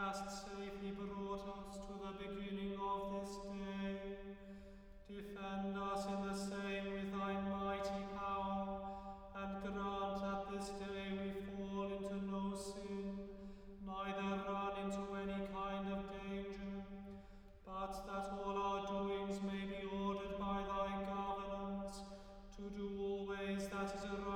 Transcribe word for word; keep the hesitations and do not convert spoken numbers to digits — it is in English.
hast safely brought us to the beginning of this day. Defend us in the same with thy mighty power, and grant that this day we fall into no sin, neither run into any kind of danger, but that all our doings may be ordered by thy governance, to do always that is right